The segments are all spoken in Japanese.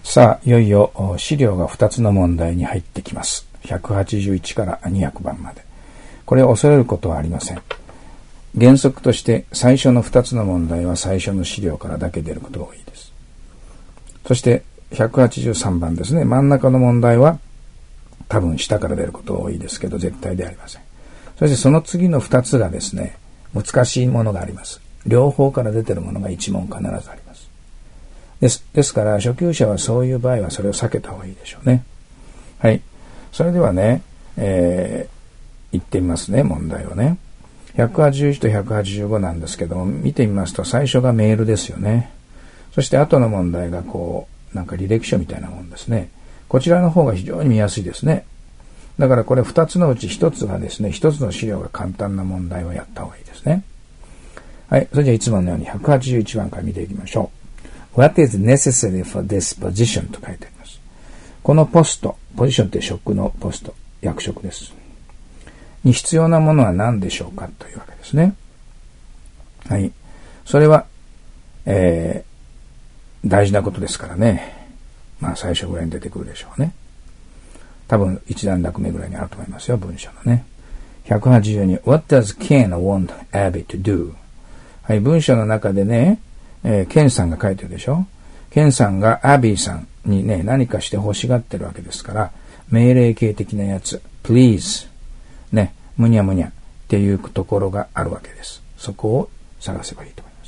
さあ、いよいよ資料が2つの問題に入ってきます。181から200番まで。これを恐れることはありません。原則として最初の2つの問題は最初の資料からだけ出ることが多いです。そして183番ですね。真ん中の問題は多分下から出ることが多いですけど、絶対ではありません。そしてその次の2つがですね、難しいものがあります。両方から出ているものが1問必ずあります。ですから初級者はそういう場合はそれを避けた方がいいでしょうね。はい。それではね、言ってみますね、問題をね。181と185なんですけども、見てみますと最初がメールですよね。そして後の問題がなんか履歴書みたいなもんですね。こちらの方が非常に見やすいですね。だからこれ2つのうち1つがですね、1つの資料が簡単な問題をやった方がいいですね。はい。それじゃあいつものように181番から見ていきましょう。What is necessary for this position と書いてあります。このポジションって職のポスト、役職です。に必要なものは何でしょうかというわけですね。はい。それは、大事なことですからね。まあ最初ぐらいに出てくるでしょうね。多分一段落目ぐらいにあると思いますよ、文章のね。182 What does Ken want Abby to do? はい、文章の中でね、ケンさんが書いてるでしょ。ケンさんがアビーさんにね、何かして欲しがってるわけですから、命令形的なやつ、please、ね、むにゃむにゃっていうところがあるわけです。そこを探せばいいと思います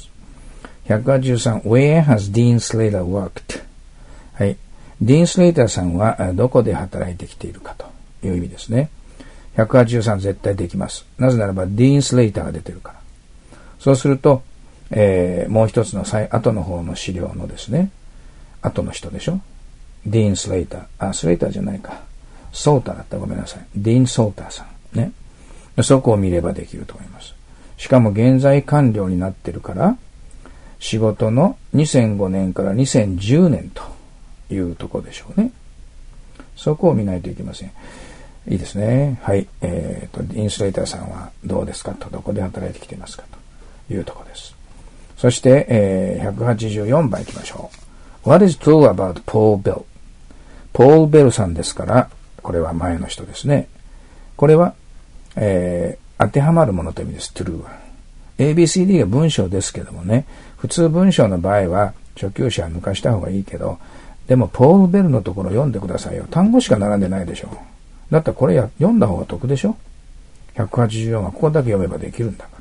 。183 Where has Dean Slater worked? はい。ディーン・スレイターさんはどこで働いてきているかという意味ですね。183絶対できます。なぜならばディーン・スレイターが出てるから。そうすると、もう一つの後の方の資料のですね、後の人でしょ。ディーン・スレイター。スレイターじゃないか。ソーターだったらごめんなさい。ディーン・ソーターさん。ね。そこを見ればできると思います。しかも現在完了になってるから、仕事の2005年から2010年というところでしょうね。そこを見ないといけません。いいですね。はい。ディーン・スレイターさんはどうですかと、どこで働いてきていますかというところです。そして、184番いきましょう。What is true about Paul Bell? ポール・ベルさんですから、これは前の人ですね。これは、当てはまるものという意味です。true は。ABCD が文章ですけどもね、普通文章の場合は初級者は抜かした方がいいけど、でもポール・ベルのところ読んでくださいよ。単語しか並んでないでしょ。だったらこれ読んだ方が得でしょ。184はここだけ読めばできるんだから。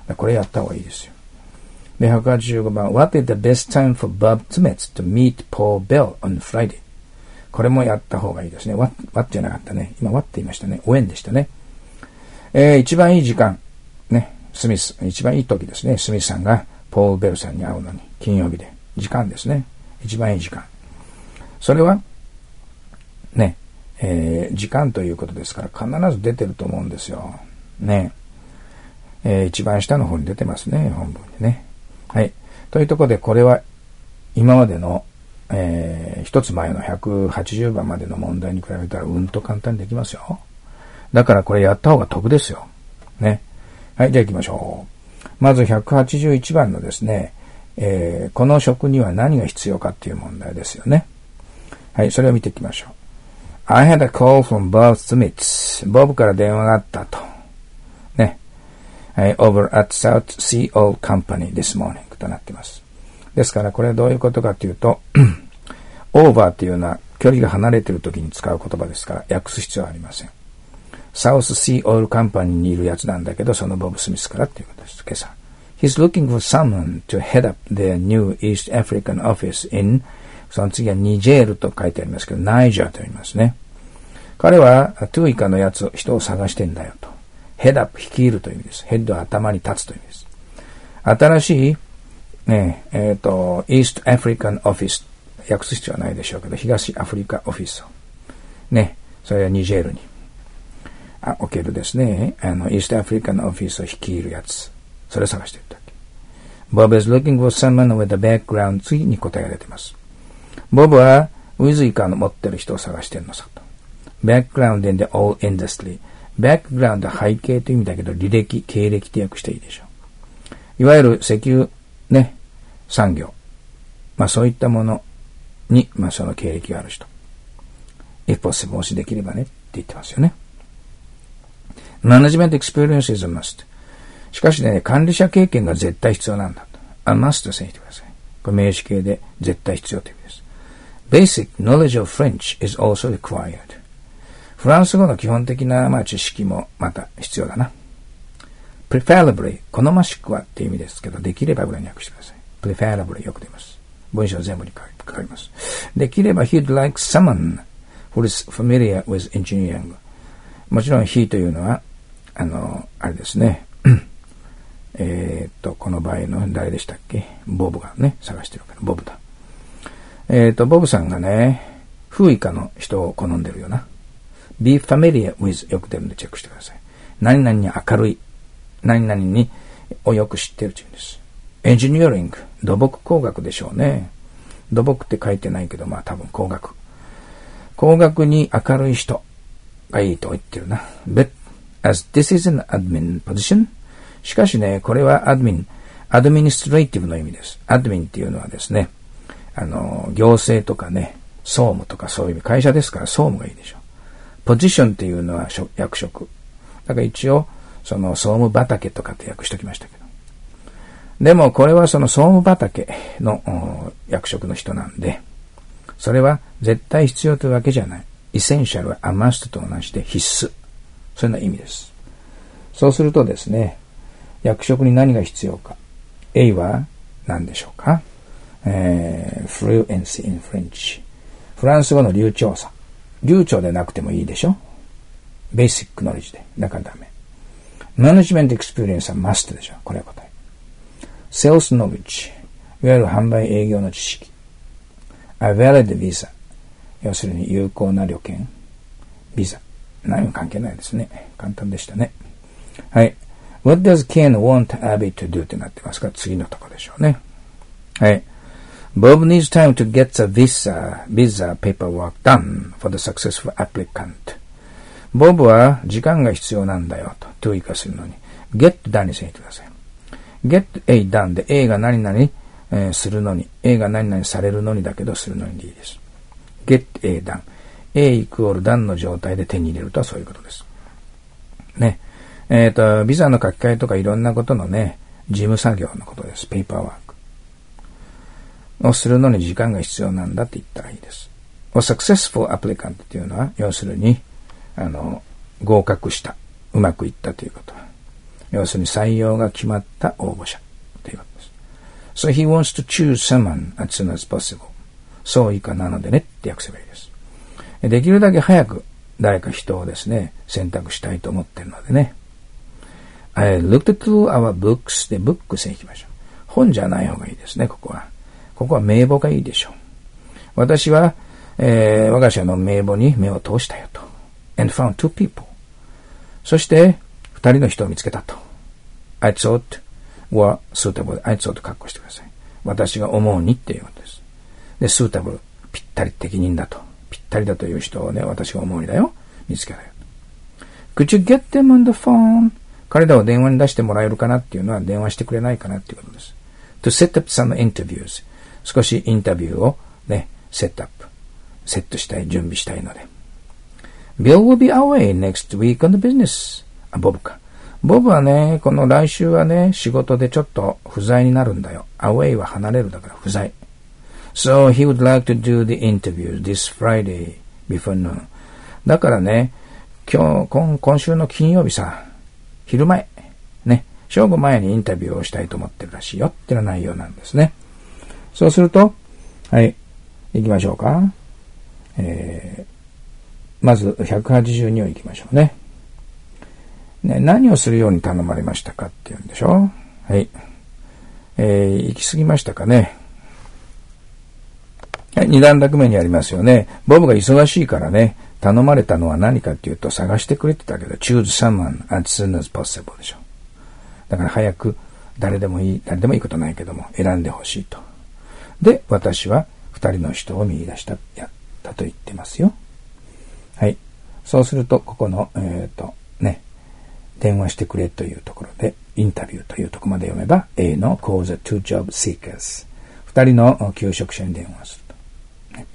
これやった方がいいですよ。で、185番 What is the best time for Bob Smith to meet Paul Bell on Friday? これもやった方がいいですね。what じゃなかったね。今 what って言いましたね。when でしたね。一番いい時間。ね。スミス。一番いい時ですね。スミスさんがポール・ベルさんに会うのに。金曜日で。時間ですね。一番いい時間。それは、ね。時間ということですから必ず出てると思うんですよ。ね。一番下の方に出てますね。本文にね。はい。というところでこれは今までの一つ前の180番までの問題に比べたらうんと簡単にできますよ。だからこれやった方が得ですよ。ね。はい、じゃあ行きましょう。まず181番のですね、この職には何が必要かっていう問題ですよね。はい、それを見ていきましょう。I had a call from Bob Smith. ボブから電話があったと。ね。はい、over at South Sea Oil Company this morning となっています。ですからこれはどういうことかというとover っていうのは距離が離れている時に使う言葉ですから訳す必要はありません。サウスシーオイルカンパニーにいるやつなんだけど、そのボブ・スミスからっていうことです。今朝。He's looking for someone to head up their new East African office in その次はニジェールと書いてありますけど、ナイジャーと言いますね。彼はトゥイカのやつ、人を探してんだよと。ヘッドアップ、率いるという意味です。ヘッドは頭に立つという意味です。新しい、ね、イーストアフリカンオフィス、訳す必要はないでしょうけど、東アフリカオフィスを。ね、それはニジェールに。おけるですね、イーストアフリカンオフィスを率いるやつ。それを探していったっけ。Bob is looking for someone with a background 次に答えが出ています。ボブはウィズイカの持ってる人を探してるのさと。Background in the oil industry。バックグラウンドは背景という意味だけど、履歴、経歴って訳していいでしょう。いわゆる石油、ね、産業。まあそういったものに、その経歴がある人。if possible もしできればねって言ってますよね。management experience is a must。しかしね、管理者経験が絶対必要なんだと。a must としてください。これ名詞形で絶対必要という意味です。basic knowledge of French is also required。フランス語の基本的な、知識もまた必要だな。preferably 好ましくはっていう意味ですけど、できればぐらいに訳してください。preferably よく出ます。文章全部に書かれます。できれば he'd like someone who is familiar with engineering。もちろん he というのは、あれですね。この場合の誰でしたっけ？ボブがね、探してるから、ボブだ。ボブさんがね、風以下の人を好んでるよな。be familiar with よく出るんでチェックしてください。何々に明るい。何々にをよく知ってるというんです。エンジニアリング。土木工学でしょうね。土木って書いてないけど、多分工学。工学に明るい人がいいと言ってるな。But as this is an admin position、しかしね、これはアドミニストレーティブの意味です。アドミンっていうのはですね、行政とかね、総務とかそういう意味、会社ですから総務がいいでしょう。ポジションっていうのは役職。だから一応、その総務畑とかって訳しときましたけど。でもこれはその総務畑の役職の人なんで、それは絶対必要というわけじゃない。エッセンシャルはアマストと同じで必須。そんな意味です。そうするとですね、役職に何が必要か。A は何でしょうか。fluency in French。フランス語の流暢さ。流暢でなくてもいいでしょ。ベーシックノレッジで。だからダメ。マネジメントエクスペリエンスはマストでしょ。これは答え。セールスノレッジ。いわゆる販売営業の知識。A valid visa。要するに有効な旅券。ビザ。何も関係ないですね。簡単でしたね。はい。What does Ken want Abby to do ってなってますから、次のとこでしょうね。はい。Bob needs time to get the visa paperwork done for the successful applicant. ボブは時間が必要なんだよと。to 以下するのに。get done にしてください。get A done で A が何々、するのに。A が何々されるのにだけどするのにでいいです。get A done。A イコール done の状態で手に入れるとはそういうことです。ね。ビザの書き換えとかいろんなことのね、事務作業のことです。ペーパーワーク。をするのに時間が必要なんだって言ったらいいです。successful applicant っていうのは、要するに、合格した。うまくいったということ。要するに採用が決まった応募者ということです。So he wants to choose someone as soon as possible. そう以下なのでねって訳せばいいです。できるだけ早く誰か人をですね、選択したいと思ってるのでね。I looked through our books でブックスに行きましょう。本じゃない方がいいですね、ここは。ここは名簿がいいでしょう。私は、我が社の名簿に目を通したよと。and found two people. そして、二人の人を見つけたと。I thought were suitable. I thought カッコしてください。私が思うにっていうことです。で、suitable。ぴったり適任だと。ぴったりだという人をね、私が思うにだよ。見つけたよ。Could you get them on the phone? 彼らを電話に出してもらえるかなっていうのは電話してくれないかなっていうことです。To set up some interviews. 少しインタビューをね、セットしたい、準備したいので。Bill will be away next week on the business. ボブか。ボブはね、この来週はね、仕事でちょっと不在になるんだよ。away は離れるだから不在。So he would like to do the interviews this Friday before noon. だからね、今週の金曜日さ、昼前、ね、正午前にインタビューをしたいと思ってるらしいよっていう内容なんですね。そうすると、はい、行きましょうか。まず182を行きましょうね。ね、何をするように頼まれましたかっていうんでしょう。はい。行き過ぎましたかね。はい、2段落目にありますよね。ボブが忙しいからね、頼まれたのは何かっていうと探してくれてたけど、choose someone as soon as possible でしょ。だから早く誰でもいいことないけども選んでほしいと。で、私は2人の人を見出した、やったと言ってますよ。はい。そうすると、ここの、ね、電話してくれというところで、インタビューというところまで読めば、A の call the two job seekers。2人の求職者に電話すると。ね、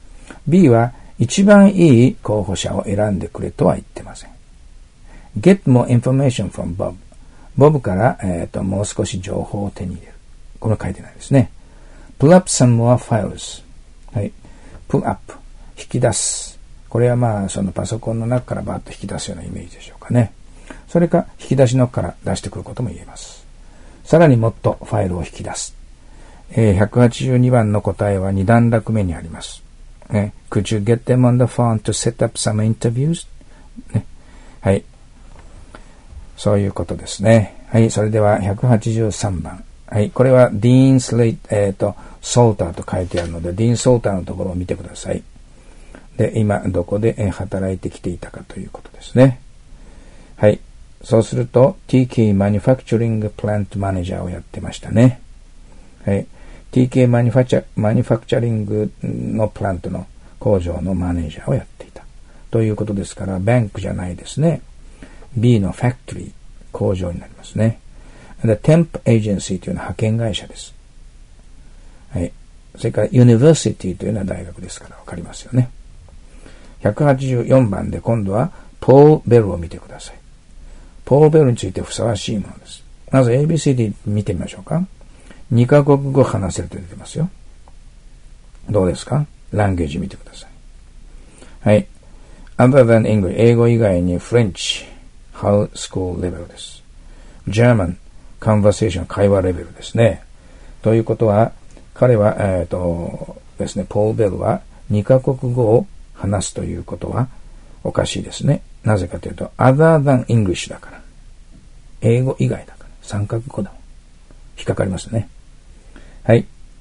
B は一番いい候補者を選んでくれとは言ってません。Get more information from Bob。ボブから、もう少し情報を手に入れる。これは書いてないですね。Pull up some more files。はい。Pull up。引き出す。これはまあ、そのパソコンの中からバーッと引き出すようなイメージでしょうかね。それか、引き出しの中から出してくることも言えます。さらにもっとファイルを引き出す。182番の答えは2段落目にあります。Could you get them on the phone to set up some interviews? ね。はい。そういうことですね。はい。それでは183番。はい。これはディーン・ソーターと書いてあるので、ディーン・ソーターのところを見てください。で、今、どこで働いてきていたかということですね。はい。そうすると、TK Manufacturing Plant Manager をやってましたね。はい。TK Manufacturing のプラントの工場のマネージャーをやっていた。ということですから、バンクじゃないですね。B のファクトリー、工場になりますね。で、Temp Agency というのは派遣会社です。はい。それから、University というのは大学ですからわかりますよね。184番で今度は、ポール・ベルを見てください。ポール・ベルについてふさわしいものです。まず ABCD 見てみましょうか。2カ国語話せると出てますよ。どうですか？ランゲージ見てください。はい。other than English、英語以外に French、How School レベルです。German、Conversation、会話レベルですね。ということは、彼は、ですね、ポール・ベルは2カ国語を話すということはおかしいですね。なぜかというと、other than English だから。英語以外だから。3カ国語だもん。引っかかりますね。はい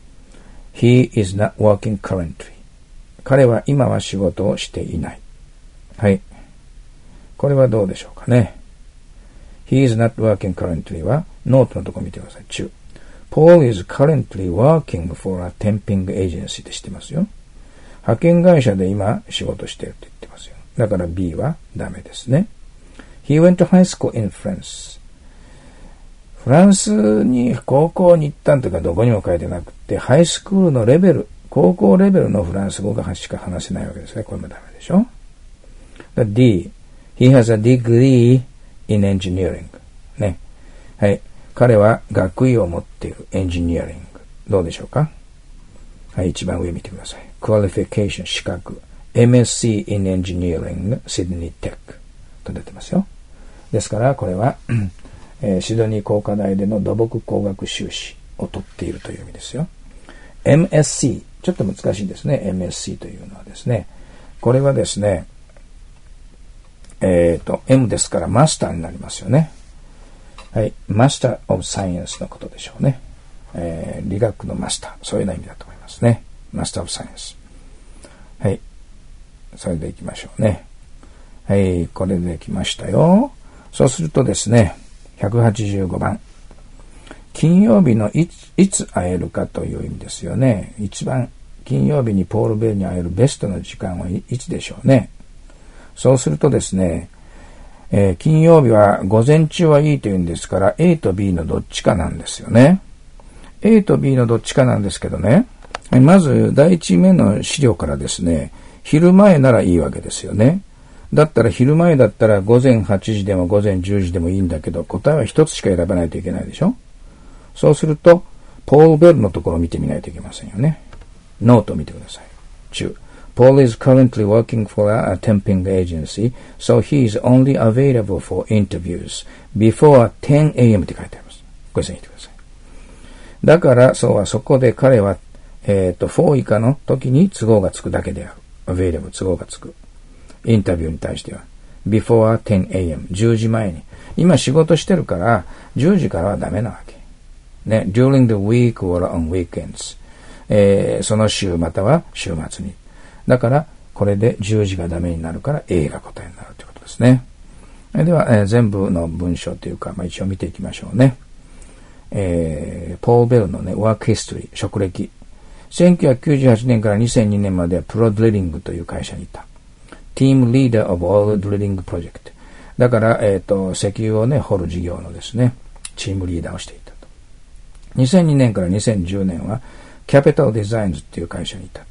。He is not working currently. 彼は今は仕事をしていない。はい。これはどうでしょうかね。He is not working currently はノートのところ見てください。中。Paul is currently working for a temping agency で知ってますよ。派遣会社で今仕事してるって言ってますよ。だから B はダメですね。He went to high school in France. フランスに高校に行ったんとかどこにも書いてなくて、ハイスクールのレベル、高校レベルのフランス語がしか話せないわけですね。これもダメでしょ。D、He has a degree in engineering. ね。はい。彼は学位を持っているエンジニアリング。どうでしょうか？はい、一番上見てください。Qualification、資格。MSc in Engineering, Sydney Tech と出てますよ。ですから、これは、シドニー工科大での土木工学修士を取っているという意味ですよ。MSc、ちょっと難しいですね。MSc というのはですね。これはですね、M ですからマスターになりますよね。はい。マスターオブサイエンスのことでしょうね。理学のマスター。そういうような意味だと思いますね。マスターオブサイエンス。はい。それでいきましょうね。はい。これできましたよ。そうするとですね、185番。金曜日のいつ会えるかという意味ですよね。一番金曜日にポール・ベルに会えるベストの時間はいつでしょうね。そうするとですね、金曜日は午前中はいいというんですから A と B のどっちかなんですよね。A と B のどっちかなんですけどね。まず第一目の資料からですね、昼前ならいいわけですよね。だったら昼前だったら午前8時でも午前10時でもいいんだけど、答えは一つしか選ばないといけないでしょ。そうすると、ポール・ベルのところを見てみないといけませんよね。ノートを見てください。中。Paul is currently working for a temping agency, so he is only available for interviews before 10 a.m. って書いてあります。これ線引いてください。だから、そこで彼は、4以下の時に都合がつくだけである。available、都合がつく。インタビューに対しては。before 10 a.m. 10時前に。今仕事してるから、10時からはダメなわけ。ね。during the week or on weekends。その週または週末に。だから、これで10時がダメになるから A が答えになるということですね。では、全部の文章というか、一応見ていきましょうね。ポール・ベルのね、ワークヒストリー、職歴。1998年から2002年まではプロドリリングという会社にいた。Team Leader of All Drilling Project。だから、石油をね、掘る事業のですね、チームリーダーをしていたと。2002年から2010年は、Capital Designs っていう会社にいたと。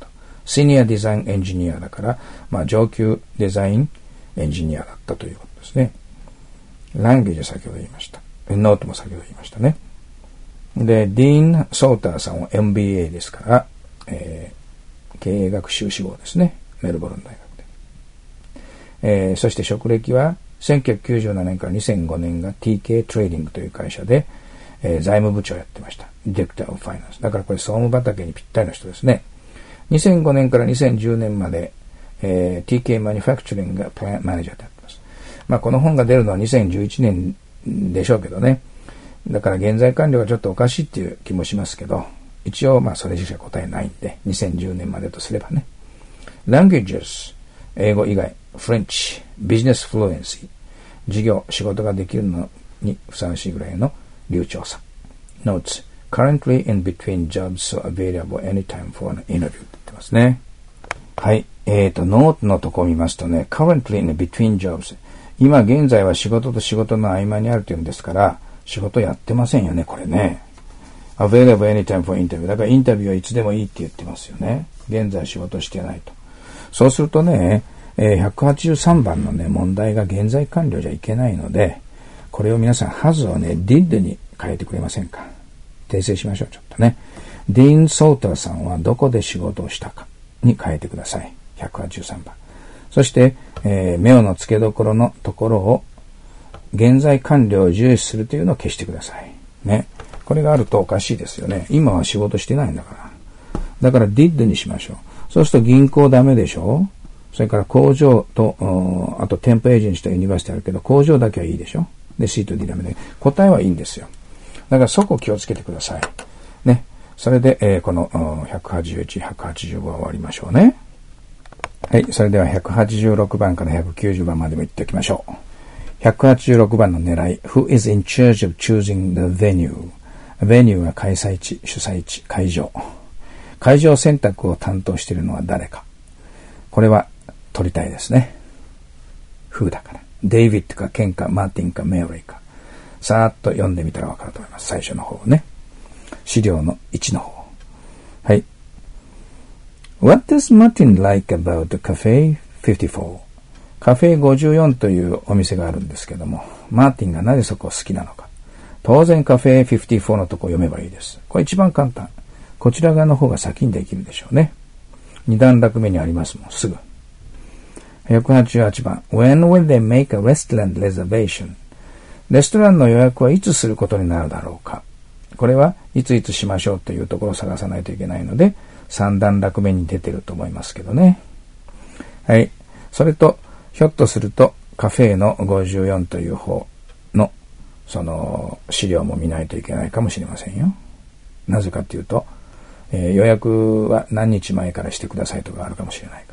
シニアデザインエンジニアだから、まあ上級デザインエンジニアだったということですね。ランゲージは先ほど言いました。ノートも先ほど言いましたね。で、ディーン・ソーターさんは MBA ですから、経営学修士号ですね。メルボルン大学で。そして職歴は1997年から2005年が TK トレーディングという会社で、財務部長をやってました。ディレクターオブファイナンス。だからこれ総務畑にぴったりの人ですね。2005年から2010年まで、TK マニファクチャリングがプランマネージャーでやってます。まあこの本が出るのは2011年でしょうけどね。だから現在官僚がちょっとおかしいっていう気もしますけど、一応まあそれしか答えないんで、2010年までとすればね。Languages、英語以外、French、Business Fluency、事業、仕事ができるのにふさわしいぐらいの流暢さ。Notes、currently in between jobs so available anytime for an interview って言ってますね。はい。ノートのとこを見ますとね、currently in between jobs。今現在は仕事と仕事の合間にあるというんですから、仕事やってませんよね、これね。available anytime for interview。だからインタビューはいつでもいいって言ってますよね。現在仕事してないと。そうするとね、183番のね、問題が現在完了じゃいけないので、これを皆さん、has をね、did に変えてくれませんか。訂正しましょう、ちょっとね。ディーン・ソーターさんはどこで仕事をしたかに変えてください。183番。そして、目の付けどころのところを、現在完了を重視するというのを消してください。ね。これがあるとおかしいですよね。今は仕事してないんだから。だから did にしましょう。そうすると銀行ダメでしょ。それから工場と、あと店舗エージェンシーとユニバーシティあるけど、工場だけはいいでしょ。で、C と D ダメで。答えはいいんですよ。だからそこを気をつけてください。ね。それで、この181、185は終わりましょうね。はい。それでは186番から190番までも行っておきましょう。186番の狙い。Who is in charge of choosing the venue?venue は開催地、主催地、会場。会場選択を担当しているのは誰か。これは取りたいですね。Who だから。デイビッドかケンかマーティンかメアリーか。さーっと読んでみたらわかると思います。最初の方ね。資料の1の方。はい。What does Martin like about the Cafe 54? カフェ54というお店があるんですけども、マーティンがなぜそこを好きなのか。当然カフェ54のとこを読めばいいです。これ一番簡単。こちら側の方が先にできるでしょうね。2段落目にありますもん、すぐ。188番。When will they make a restaurant reservation? レストランの予約はいつすることになるだろうか。これはいついつしましょうというところを探さないといけないので、3段落目に出てると思いますけどね。はい。それと、ひょっとすると、カフェの54という方の、その、資料も見ないといけないかもしれませんよ。なぜかというと、予約は何日前からしてくださいとかあるかもしれないから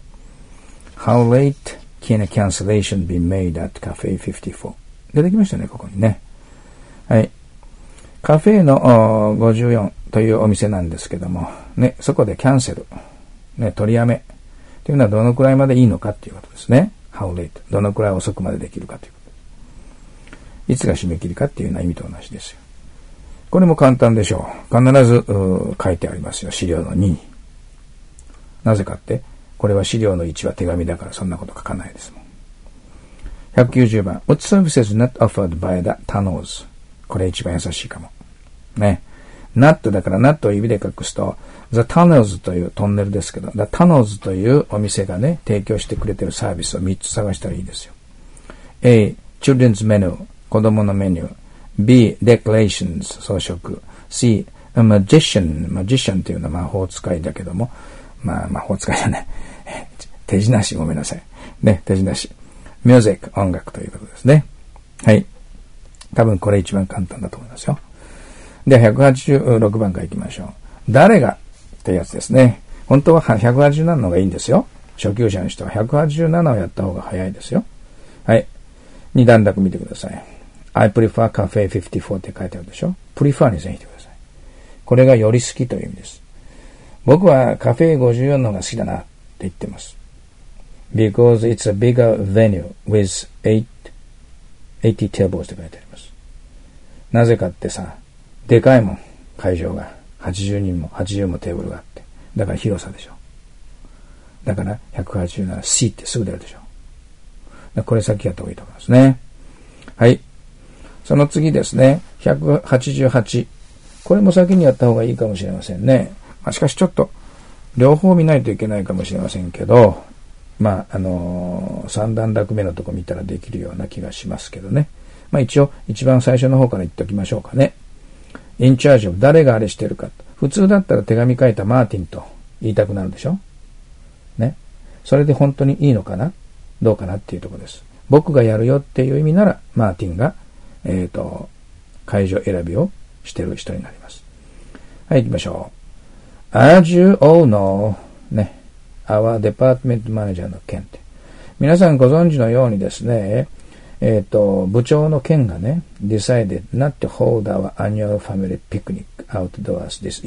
。How late can a cancellation be made at Cafe 54? 出てきましたね、ここにね。はい。カフェの54というお店なんですけども、ね、そこでキャンセル、ね、取りやめというのはどのくらいまでいいのかということですね。How late? どのくらい遅くまでできるかということ。いつが締め切りかっていうような意味と同じですよ。これも簡単でしょう。必ず書いてありますよ。資料の2に。なぜかって、これは資料の1は手紙だからそんなこと書かないですもん。190番。What services not offered by the tunnels? これ一番優しいかも。ね。not だから not を指で隠すと、The Tunnels というトンネルですけど、The Tunnels というお店がね、提供してくれているサービスを3つ探したらいいですよ。A. Children's Menu 子供のメニュー。B. Decorations 装飾。C. A Magician というのは魔法使いだけども、まあ魔法使いじゃない。手品師ごめんなさい。ね、手品師。Music 音楽ということですね。はい。多分これ一番簡単だと思いますよ。では186番から行きましょう。誰がってやつですね。本当は187の方がいいんですよ。初級者の人は187をやった方が早いですよ。はい。2段落見てください。I prefer Cafe 54って書いてあるでしょ。prefer にしてみてください。これがより好きという意味です。僕はカフェ54の方が好きだなって言ってます。Because it's a bigger venue with 80 tables って書いてあります。なぜかってさ、でかいもん、会場が。80人も、80もテーブルがあって。だから広さでしょ。 だから180なら C ってすぐ出るでしょ。これ先やった方がいいと思いますね。はい。その次ですね。188。これも先にやった方がいいかもしれませんね。しかしちょっと両方見ないといけないかもしれませんけど、3段落目のとこ見たらできるような気がしますけどね。一応一番最初の方から言っておきましょうかね。in charge of 誰があれしてるか。普通だったら手紙書いたマーティンと言いたくなるでしょ。ね。それで本当にいいのかなどうかなっていうところです。僕がやるよっていう意味なら、マーティンが、会場選びをしてる人になります。はい、行きましょう。As you all know, ね。Our department manager の件って。皆さんご存知のようにですね、部長の件がね、decided not to hold our annual family picnic outdoors this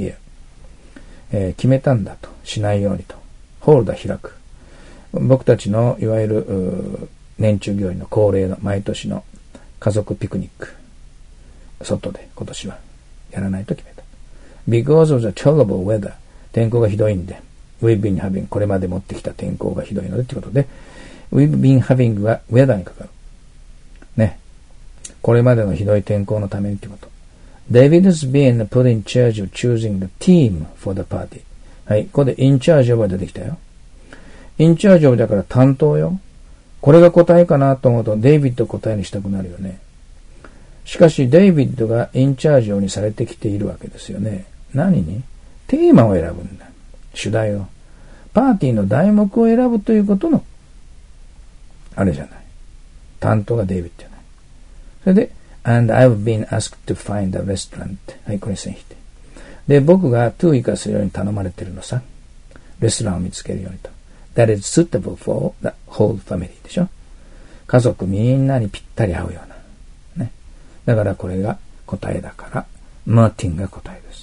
year。決めたんだと。しないようにと。hold は開く。僕たちのいわゆる年中行事の恒例の毎年の家族ピクニック。外で今年はやらないと決めた。Because of the terrible weather。天候がひどいんで。We've been having これまで持ってきた天候がひどいのでってことで We've been having は weather にかかる。ね。これまでのひどい天候のためにってこと。David has been put in charge of choosing the team for the party. はい。ここで in charge of が出てきたよ。in charge of だから担当よ。これが答えかなと思うとデイビッド答えにしたくなるよね。しかしデイビッドが in charge of にされてきているわけですよね。何に？テーマを選ぶんだ。主題を。パーティーの題目を選ぶということの、あれじゃない。担当がデイビッドじゃない。それで、and I've been asked to find a restaurant. はい、これ線引いて。で、僕が to 行かすように頼まれてるのさ。レストランを見つけるようにと。That is suitable for the whole family でしょ。家族みんなにぴったり合うような。ね。だからこれが答えだから、マーティンが答えです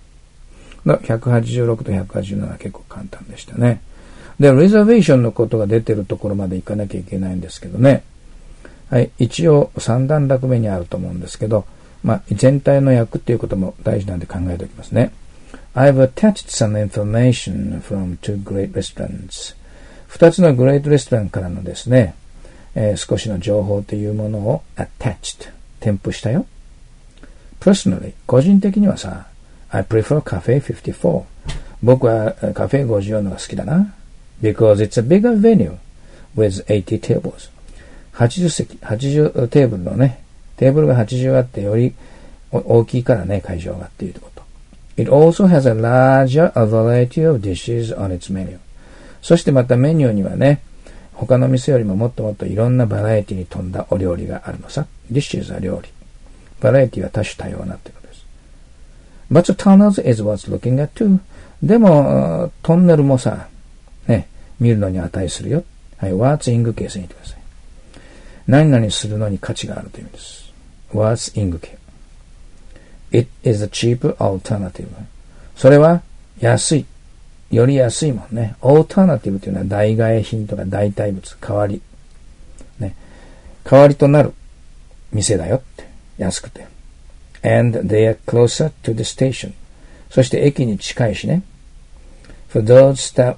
。186と187は結構簡単でしたね。で、リザベーションのことが出てるところまで行かなきゃいけないんですけどね。はい。一応3段落目にあると思うんですけど、全体の訳っていうことも大事なんで考えておきますね。I've attached some information from two great restaurants. 2つのグレートレストランからのですね、少しの情報というものを attached 添付したよ。Personally 個人的にはさ、I prefer Cafe 54. 僕はカフェ54のが好きだな。Because it's a bigger venue with 80 tables. 80席、80テーブルのね、テーブルが80あってより大きいからね、会場がっていうこと。It also has a larger variety of dishes on its menu. そしてまたメニューにはね、他の店よりももっともっといろんなバラエティに富んだお料理があるのさ。dishes は料理。バラエティは多種多様なってことです。But the tunnels is what's looking at too. でも、トンネルもさ、ね、見るのに値するよ。はい、what's in ケースに言ってください。何々するのに価値があるという意味です。what's in ケース。It is a cheaper alternative. それは安い。より安いもんね。alternative というのは代替え品とか代替物、代わり。ね。代わりとなる店だよって。安くて。And they are closer to the station. そして駅に近いしね。for those staff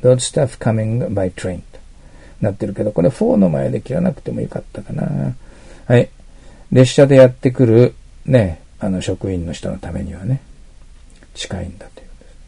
coming by train. なってるけど、これ4の前で切らなくてもよかったかな。はい。列車でやってくるね、職員の人のためにはね、近いんだということです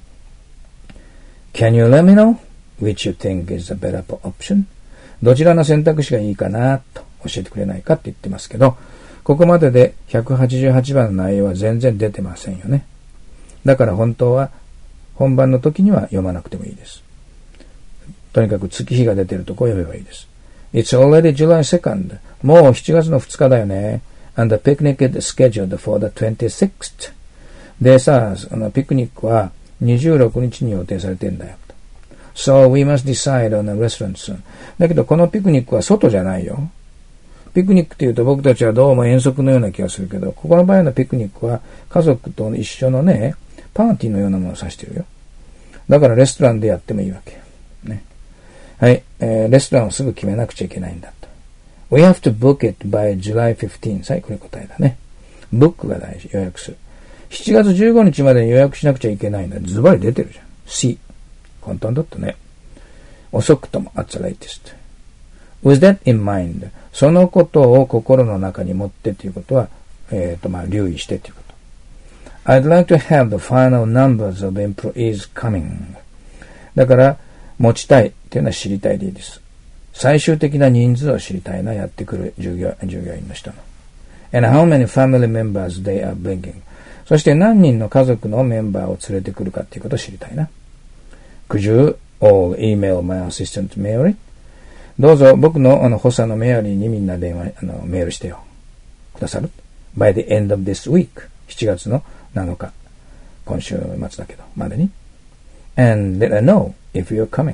。Can you let me know which you think is the better option? どちらの選択肢がいいかなと教えてくれないかって言ってますけど、ここまでで188番の内容は全然出てませんよね。だから本当は本番の時には読まなくてもいいです。とにかく月日が出てるとこを読めばいいです。It's already July 2nd. もう7月の2日だよね。And the picnic is scheduled for the 26th. でさ、ピクニックは26日に予定されてんだよ。So we must decide on a restaurant soon. だけどこのピクニックは外じゃないよ。ピクニックって言うと僕たちはどうも遠足のような気がするけど、ここの場合のピクニックは家族と一緒のね、パーティーのようなものを指してるよ。だからレストランでやってもいいわけ。ね。はい、レストランをすぐ決めなくちゃいけないんだと。We have to book it by July 15th. はい、これ答えだね。ブックが大事。予約する。7月15日までに予約しなくちゃいけないんだ。ズバリ出てるじゃん。C。簡単だったね。 遅くとも at the latest. With that in mind, そのことを心の中に持ってということは、留意してということ。I'd like to have the final numbers of employees coming. だから、持ちたいっていうのは知りたいでいいです。最終的な人数を知りたいな、やってくる従業員の人の。And how many family members they are bringing. そして何人の家族のメンバーを連れてくるかっていうことを知りたいな。Could you all email my assistant Mary? どうぞ僕の補佐のメアリーにみんなメールしてよ。くださる ?By the end of this week. 7月の7日。今週末だけど、までに。And let her know if you're coming.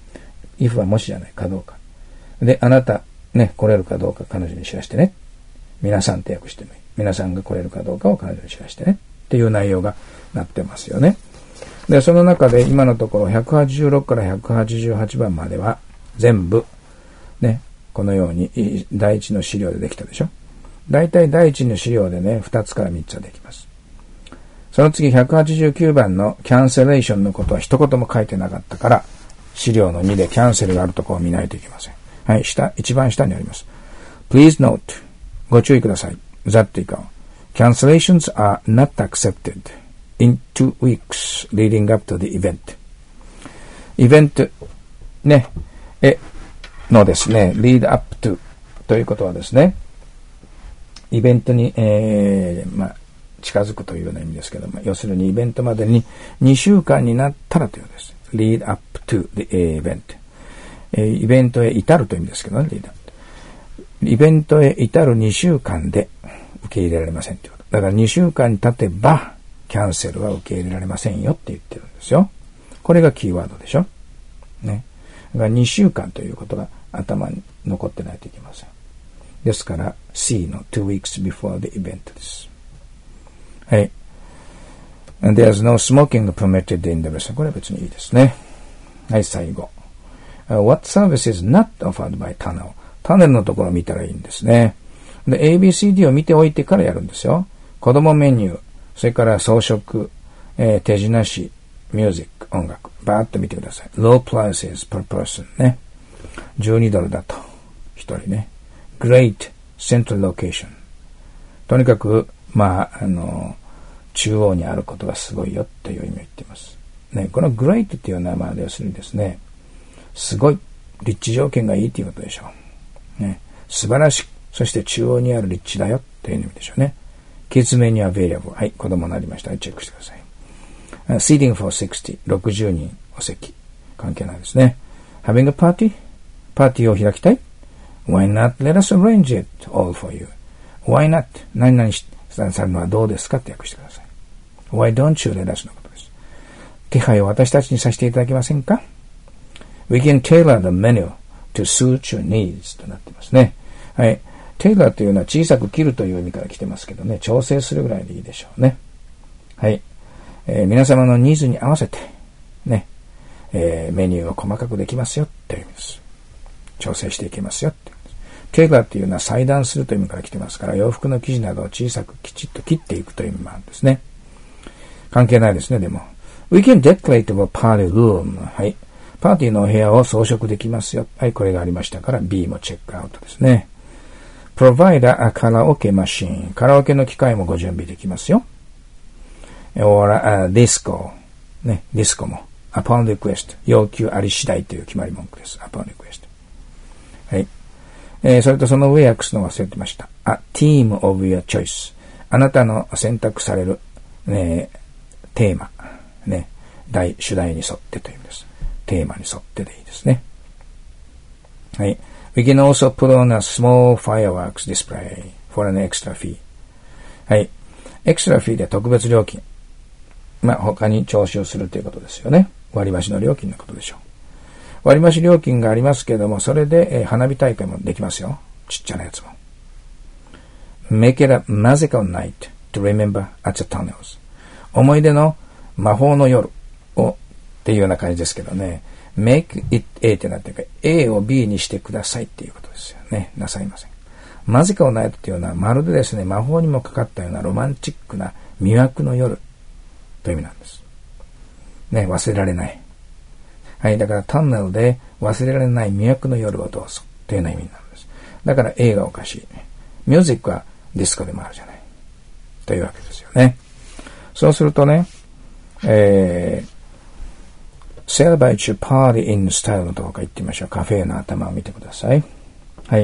if はもしじゃないかどうか。で、あなた、ね、来れるかどうか彼女に知らしてね。皆さんって訳してもいい。皆さんが来れるかどうかを彼女に知らしてね。っていう内容がなってますよね。で、その中で今のところ186から188番までは全部、ね、このように第一の資料でできたでしょ。だいたい第一の資料でね、2つから3つはできます。その次189番のキャンセレーションのことは一言も書いてなかったから、資料の2でキャンセルがあるところを見ないといけません。はい、一番下にあります。Please note, ご注意ください。that 以下。Cancellations are not accepted in 2 weeks leading up to the event. イベント、ね、のですね、lead up to ということはですね、イベントに、近づくというような意味ですけども、要するにイベントまでに2週間になったらということです。lead up to the event。イベントへ至るという意味ですけどね、lead up。イベントへ至る2週間で受け入れられませんということ。だから2週間に経てば、キャンセルは受け入れられませんよって言ってるんですよ。これがキーワードでしょ。ね。だから2週間ということが頭に残ってないといけません。ですから、C の2 weeks before the event です。はい。And there's no smoking permitted in the restaurant. これは別にいいですね。はい、最後。What service is not offered by tunnel? タネルのところを見たらいいんですね。で、ABCD を見ておいてからやるんですよ。子供メニュー、それから装飾、手品師、ミュージック、音楽。バーッと見てください。Low prices per person ね。$12だと。一人ね。Great central location。とにかく、中央にあることがすごいよという意味を言っています。ね、この Great っていうのは要するにですね、すごい、立地条件がいいということでしょう。ね、素晴らしく、そして中央にある立地だよという意味でしょうね。Kids menu available。はい、子供になりました。チェックしてください。Seating for 60。60人お席。関係ないですね。Having a party？ パーティーを開きたい？ Why not let us arrange it all for you? Why not? 何々されるのはどうですかって訳してください。Why don't you let us のことです。手配を私たちにさせていただけませんか？ We can tailor the menu to suit your needs となっていますね。はい。テイラーというのは小さく切るという意味から来てますけどね、調整するぐらいでいいでしょうね。はい。皆様のニーズに合わせて、ね、メニューを細かくできますよっていう意味です。調整していけますよっていう意味です。テイラーというのは裁断するという意味から来てますから、洋服の生地などを小さくきちっと切っていくという意味もあるんですね。関係ないですね、でも。We can decorate a party room. はい。パーティーのお部屋を装飾できますよ。はい、これがありましたから B もチェックアウトですね。Provide a カラオケマシン。カラオケの機械もご準備できますよ。or disco。ね、ディスコも。upon request。要求あり次第という決まり文句です。upon request。はい。それとその上訳すの忘れてました。a team of your choice。あなたの選択される、ね、テーマ。ね、主題に沿ってという意味です。テーマに沿ってでいいですね。はい。We can also put on a small fireworks display for an extra fee. はい。エクストラフィーで特別料金。他に徴収するということですよね。割増の料金のことでしょう。割増料金がありますけれども、それで、花火大会もできますよ。ちっちゃなやつも。Make it a magical night to remember at the tunnels. 思い出の魔法の夜をっていうような感じですけどね。make it A ってなってるか A を B にしてくださいっていうことですよね。なさいません。マジカルナイトっていうのはまるでですね、魔法にもかかったようなロマンチックな魅惑の夜という意味なんです。ね、忘れられない。 はい、だからタンネルで忘れられない魅惑の夜をどうぞというような意味なんです。だから映画おかしい。ミュージックはディスコでもあるじゃない。というわけですよね。そうするとね、Celebrate your party in style のところから言ってみましょう。カフェの頭を見てください。はい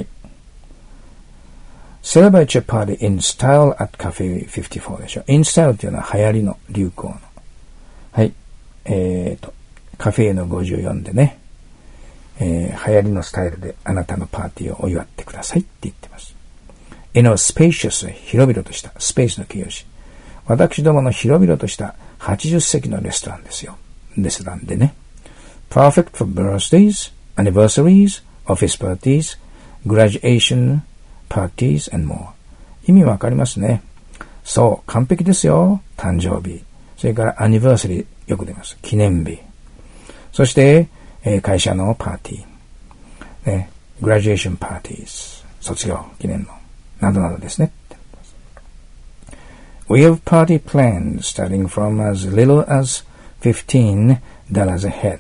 。Celebrate your party in style at Cafe 54でしょ。in style っていうのは流行りの流行の。はい。カフェの54でね、流行りのスタイルであなたのパーティーをお祝ってくださいって言ってます。in a spacious 広々としたスペースの形容詞。私どもの広々とした80席のレストランですよ。レストランでね。perfect for birthdays, anniversaries, office parties, graduation parties and more. 意味わかりますね。そう、完璧ですよ。誕生日。それからアニバーサリーよく出ます。記念日。そして、会社のパーティー。ね、グラジュエーションパーティー。卒業記念の。などなどですね。We have party plans starting from as little as $15 a head.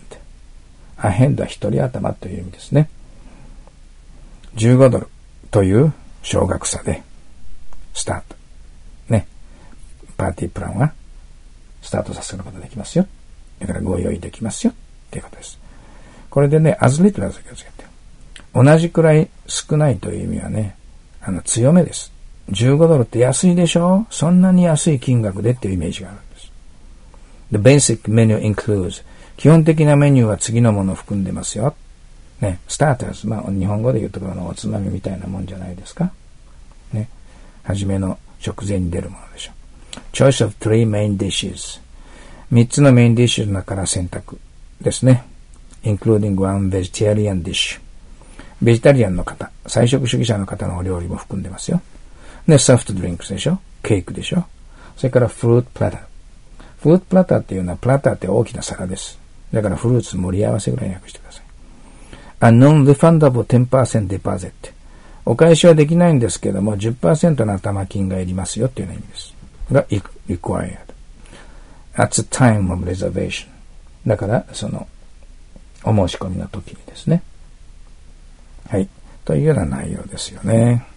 A head は一人頭という意味ですね。$15という少額差でスタート。ね。パーティープランはスタートさせることができますよ。だからご用意できますよ。ということです。これでね、as little as 気をつけて。同じくらい少ないという意味はね、強めです。$15って安いでしょ？そんなに安い金額でっていうイメージがあるんです。The basic menu includes 基本的なメニューは次のものを含んでますよ。ね、starters、まあ日本語で言うところのおつまみみたいなもんじゃないですか。ね、はじめの食前に出るものでしょう。Choice of 3 main dishes。3つのメインディッシュの中から選択ですね。including one vegetarian dish。ベジタリアンの方、菜食主義者の方のお料理も含んでますよ。で、ソフトドリンクスでしょ、ケークでしょ、それからフルーツプラター。フルーツプラターっていうのは、プラターって大きな皿です。だからフルーツ盛り合わせぐらいに訳してください。A non-refundable 10% deposit。お返しはできないんですけども、10% の頭金がいりますよっていうような意味です。が、required. At the time of reservation。だから、お申し込みの時にですね。はい。というような内容ですよね。